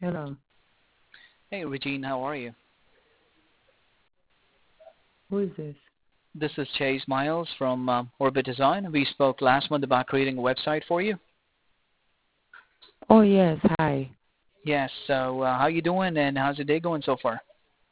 Hello. Hey, Regine, how are you? Who is this? This is Chase Miles from Orbit Design. We spoke last month about creating a website for you. Oh, yes. Hi. Yes. So, how you doing, and how's your day going so far?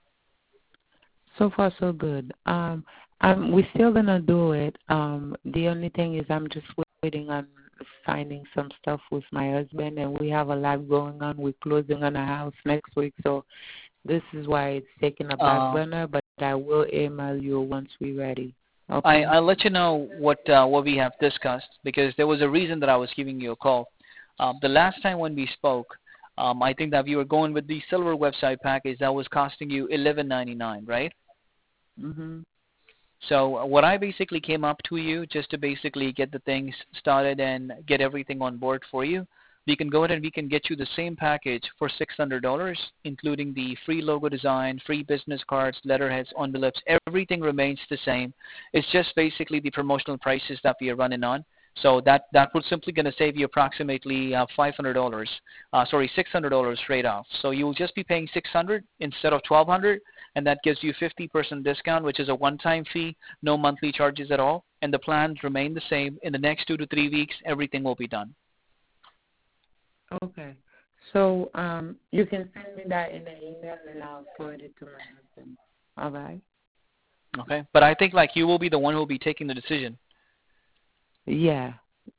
So far, so good. We're still gonna do it. The only thing is, I'm just waiting on signing some stuff with my husband, and we have a lot going on. We're closing on a house next week, so this is why it's taking a back Uh, burner. But I will email you once we're ready. I Okay. I'll let you know what we have discussed because there was a reason that I was giving you a call. The last time when we spoke, I think that you were going with the silver website package that was costing you 11.99, right? Mhm. So what I basically came up to you just to basically get the things started and get everything on board for you. We can go ahead and we can get you the same package for $600, including the free logo design, free business cards, letterheads, envelopes. Everything remains the same. It's just basically the promotional prices that we are running on. So that would simply going to save you approximately $500. Sorry, $600 straight off. So you will just be paying 600 instead of 1200, and that gives you 50% discount, which is a one-time fee, no monthly charges at all, and the plans remain the same. In the next 2 to 3 weeks, everything will be done. Okay. So you can send me that in the email, and I'll forward it to my husband. All right. Okay, but I think like you will be the one who will be taking the decision. Yeah.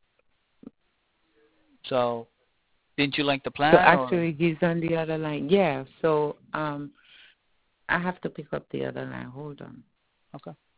So didn't you like the So plan or? actually, he's on the other line. Yeah. So I have to pick up the other line. Hold on. Okay.